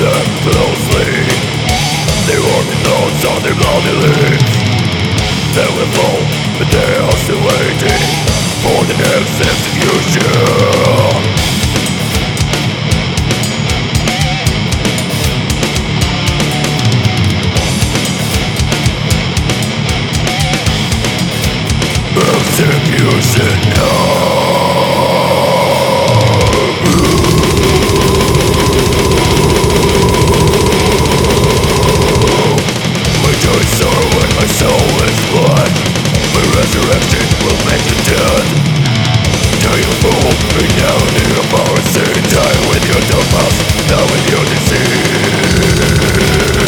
them closely. They walk the thoughts on their bloody lips. They will fall, but they are still waiting for the next execution. Execution now. My joys sorrow and my soul is blood. My resurrection will make the dead. Die you fool, be down in your power sin. Die with your dogmas, die with your disease.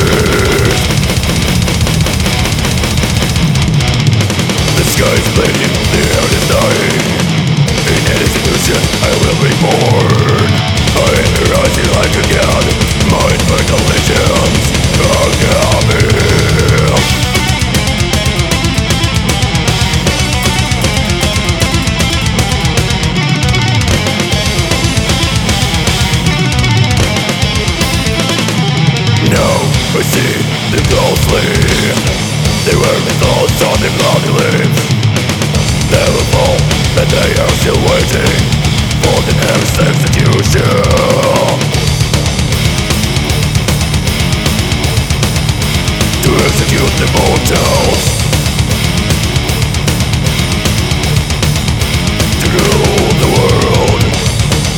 The sky is bleeding, the earth is dying. In an institution I will be born. I am rising like a god. My eternal legends are coming. Now I see them closely. They wear the thoughts on their bloody lips. They will fall, but they are still waiting for the next execution. To execute the mortals, to rule the world.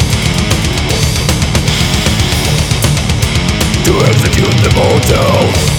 To execute the mortals.